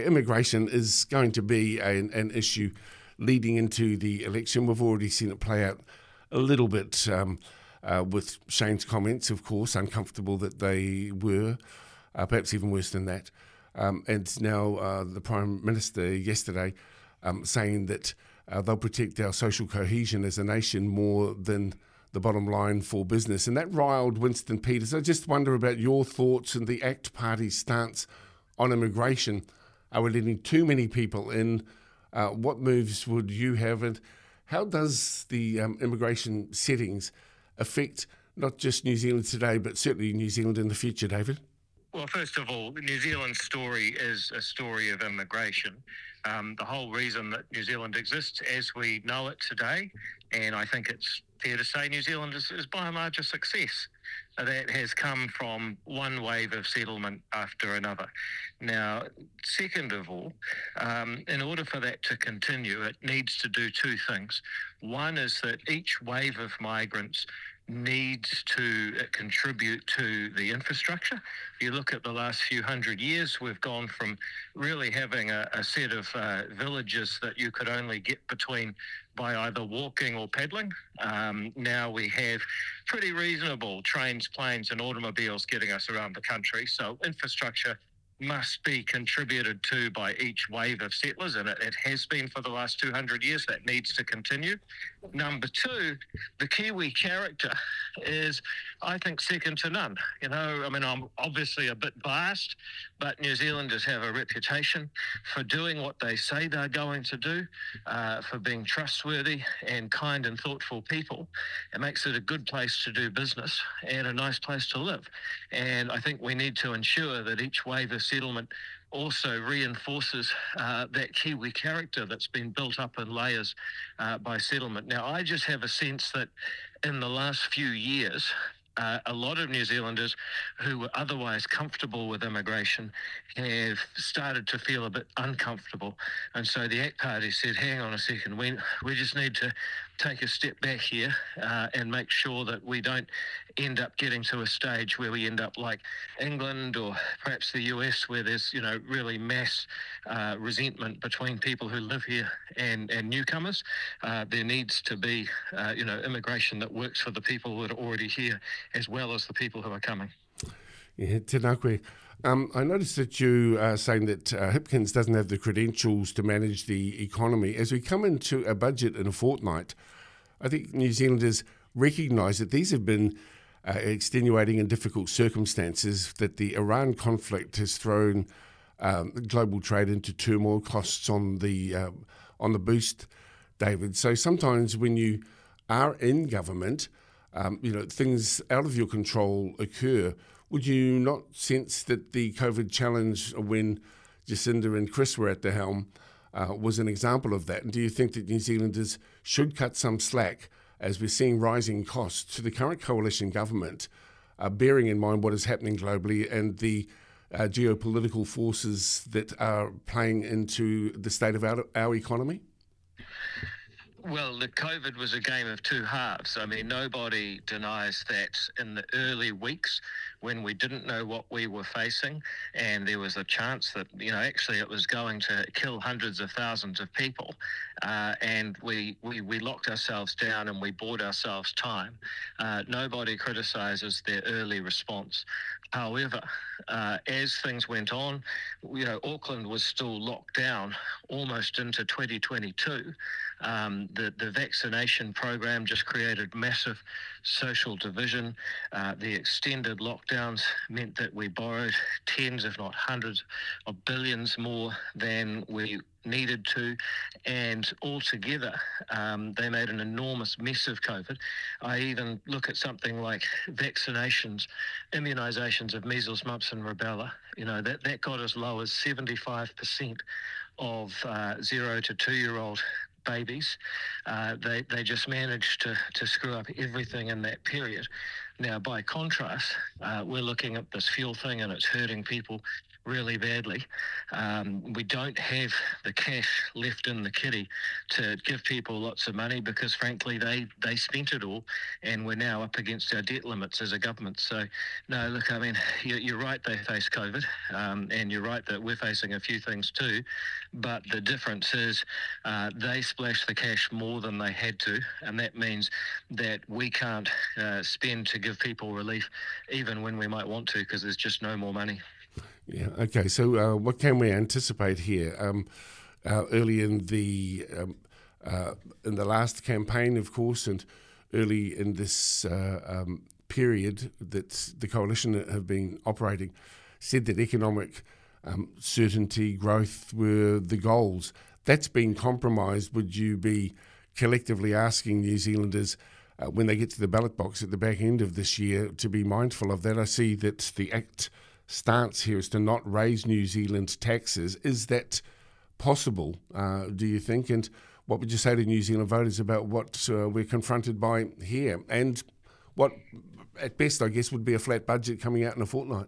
Immigration is going to be an issue leading into the election. We've already seen it play out a little bit with Shane's comments, of course, uncomfortable that they were, perhaps even worse than that. And now the Prime Minister yesterday saying that they'll protect our social cohesion as a nation more than the bottom line for business. And that riled Winston Peters. I just wonder about your thoughts and the ACT Party's stance on immigration. Are we letting too many people in? What moves would you have? And how does the immigration settings affect not just New Zealand today, but certainly New Zealand in the future, David? Well, first of all, New Zealand's story is a story of immigration. The whole reason that New Zealand exists as we know it today, and I think it's fair to say New Zealand is by and large a success. That has come from one wave of settlement after another. Now, second of all, in order for that to continue, it needs to do two things. One is that each wave of migrants needs to contribute to the infrastructure. If you look at the last few hundred years, we've gone from really having a set of villages that you could only get between by either walking or paddling. Now we have pretty reasonable trains, planes and automobiles getting us around the country. So infrastructure must be contributed to by each wave of settlers, and it has been for the last 200 years. That needs to continue. Number two, the Kiwi character is, I think, second to none. You know, I mean, I'm obviously a bit biased, but New Zealanders have a reputation for doing what they say they're going to do, for being trustworthy and kind and thoughtful people. It makes it a good place to do business and a nice place to live. And I think we need to ensure that each wave of settlement also reinforces that Kiwi character that's been built up in layers by settlement. Now, I just have a sense that in the last few years, a lot of New Zealanders who were otherwise comfortable with immigration have started to feel a bit uncomfortable. And so the ACT Party said, hang on a second, we just need to take a step back here and make sure that we don't end up getting to a stage where we end up like England or perhaps the US, where there's, you know, really mass resentment between people who live here and newcomers. There needs to be, immigration that works for the people that are already here as well as the people who are coming. Yeah, tēnā koe. I noticed that you are saying that Hipkins doesn't have the credentials to manage the economy. As we come into a budget in a fortnight, I think New Zealanders recognise that these have been extenuating and difficult circumstances, that the Iran conflict has thrown global trade into turmoil, costs on the boost, David. So sometimes when you are in government, things out of your control occur. Would you not sense that the COVID challenge, when Jacinda and Chris were at the helm, was an example of that? And do you think that New Zealanders should cut some slack as we're seeing rising costs to the current coalition government, bearing in mind what is happening globally and the geopolitical forces that are playing into the state of our economy? Well, the COVID was a game of two halves. I mean, nobody denies that in the early weeks when we didn't know what we were facing and there was a chance that, actually it was going to kill hundreds of thousands of people, and we locked ourselves down and we bought ourselves time. Nobody criticises their early response. However, as things went on, Auckland was still locked down almost into 2022. The vaccination program just created massive social division. The extended lockdowns meant that we borrowed tens, if not hundreds of billions more than we needed to, and altogether they made an enormous mess of COVID. I even look at something like vaccinations, immunisations of measles, mumps and rubella, that got as low as 75% of 0 to 2-year-old babies. They just managed to screw up everything in that period. Now, by contrast, we're looking at this fuel thing and it's hurting people really badly. We don't have the cash left in the kitty to give people lots of money because, frankly, they spent it all, and we're now up against our debt limits as a government. So, no, look, I mean, you're right, they face COVID, and you're right that we're facing a few things too, but the difference is they splashed the cash more than they had to, and that means that we can't spend to give people relief even when we might want to because there's just no more money. Yeah. Okay. So, what can we anticipate here? Early in the last campaign, of course, and early in this period that the coalition have been operating, said that economic certainty, growth were the goals. That's been compromised. Would you be collectively asking New Zealanders when they get to the ballot box at the back end of this year to be mindful of that? I see that the ACT stance here is to not raise New Zealand taxes. Is that possible, do you think? And what would you say to New Zealand voters about what we're confronted by here? And what, at best, I guess, would be a flat budget coming out in a fortnight?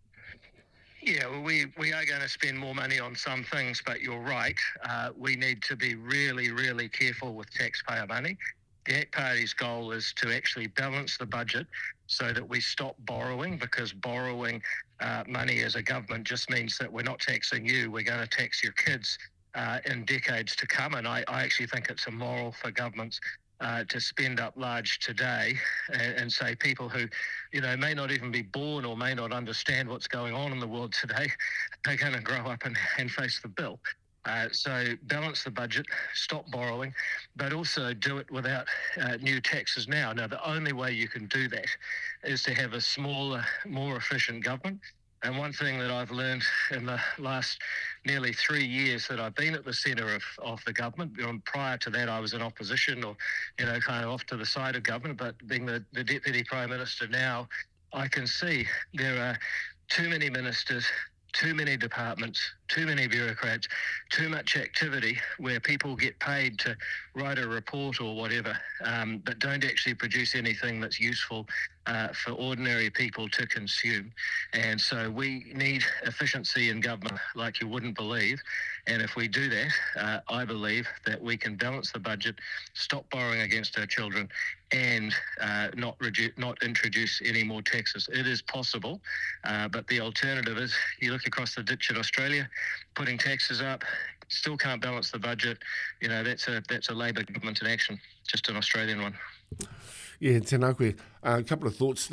Yeah, well, we are going to spend more money on some things, but you're right. We need to be really, really careful with taxpayer money. The ACT Party's goal is to actually balance the budget so that we stop borrowing, because borrowing money as a government just means that we're not taxing you, we're going to tax your kids in decades to come. And I actually think it's immoral for governments to spend up large today and say people who, may not even be born or may not understand what's going on in the world today are going to grow up and face the bill. So balance the budget, stop borrowing, but also do it without new taxes now. Now, the only way you can do that is to have a smaller, more efficient government. And one thing that I've learned in the last nearly 3 years that I've been at the centre of the government, prior to that I was in opposition or, kind of off to the side of government, but being the Deputy Prime Minister now, I can see there are too many ministers, too many departments, too many bureaucrats, too much activity where people get paid to write a report or whatever, but don't actually produce anything that's useful for ordinary people to consume. And so we need efficiency in government like you wouldn't believe. And if we do that, I believe that we can balance the budget, stop borrowing against our children, and not introduce any more taxes. It is possible, but the alternative is you look across the ditch in Australia, putting taxes up, still can't balance the budget. That's a Labor government in action, just an Australian one. Yeah, Tēnā a couple of thoughts.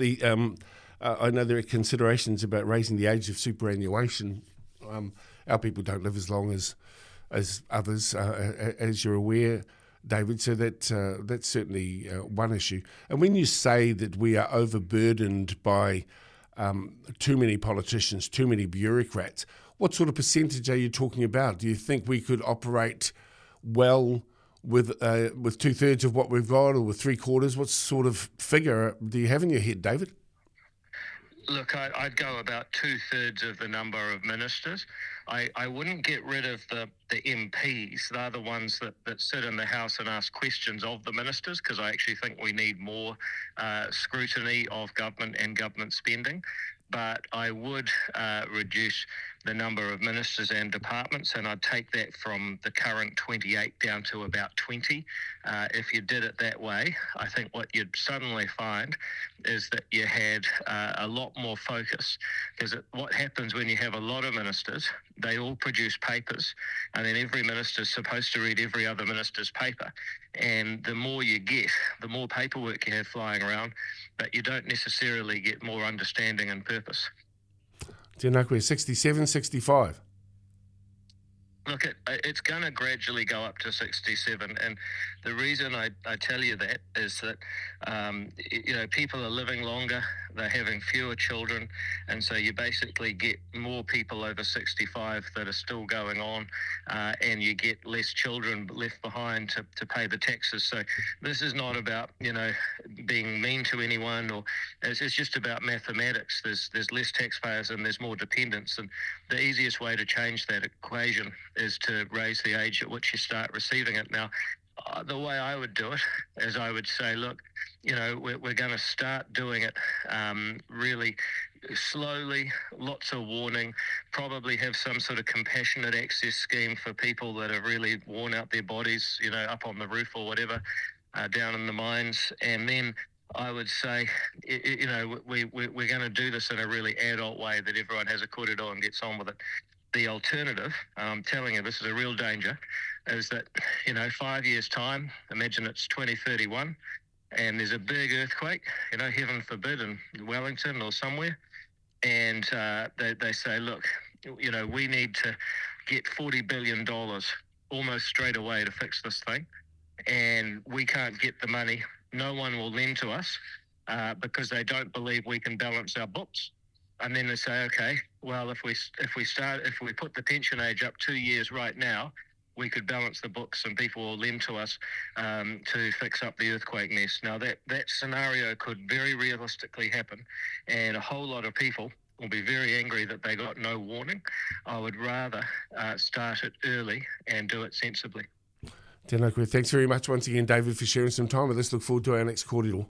I know there are considerations about raising the age of superannuation. Our people don't live as long as others, as you're aware, David. So that's certainly one issue. And when you say that we are overburdened by too many politicians, too many bureaucrats, what sort of percentage are you talking about? Do you think we could operate well with 2/3 of what we've got, or with 3/4? What sort of figure do you have in your head, David? Look, I'd go about 2/3 of the number of ministers. I wouldn't get rid of the MPs. They're the ones that sit in the House and ask questions of the ministers, because I actually think we need more scrutiny of government and government spending. But I would reduce the number of ministers and departments, and I'd take that from the current 28 down to about 20. If you did it that way, I think what you'd suddenly find is that you had a lot more focus, because what happens when you have a lot of ministers, they all produce papers, and then every minister is supposed to read every other minister's paper. And the more you get, the more paperwork you have flying around, but you don't necessarily get more understanding and purpose. Tēnā koe, 67, 65. Look, it's going to gradually go up to 67. And the reason I tell you that is that, people are living longer, they're having fewer children, and so you basically get more people over 65 that are still going on, and you get less children left behind to pay the taxes. So this is not about, being mean to anyone, or it's just about mathematics. There's less taxpayers and there's more dependents, and the easiest way to change that equation is to raise the age at which you start receiving it. Now, The way I would do it is I would say, look, we're going to start doing it really slowly, lots of warning, probably have some sort of compassionate access scheme for people that have really worn out their bodies, up on the roof or whatever, down in the mines. And then I would say, we're going to do this in a really adult way that everyone has a kōrero and gets on with it. The alternative, I'm telling you, this is a real danger, is that, 5 years' time, imagine it's 2031, and there's a big earthquake, heaven forbid, in Wellington or somewhere, and they say, look, we need to get $40 billion almost straight away to fix this thing, and we can't get the money. No one will lend to us because they don't believe we can balance our books. And then they say, okay, well, if we put the pension age up 2 years right now, we could balance the books and people will lend to us to fix up the earthquake mess. Now, that scenario could very realistically happen, and a whole lot of people will be very angry that they got no warning. I would rather start it early and do it sensibly. Tēnā koe. Thanks very much once again, David, for sharing some time with us. Look forward to our next kōrero.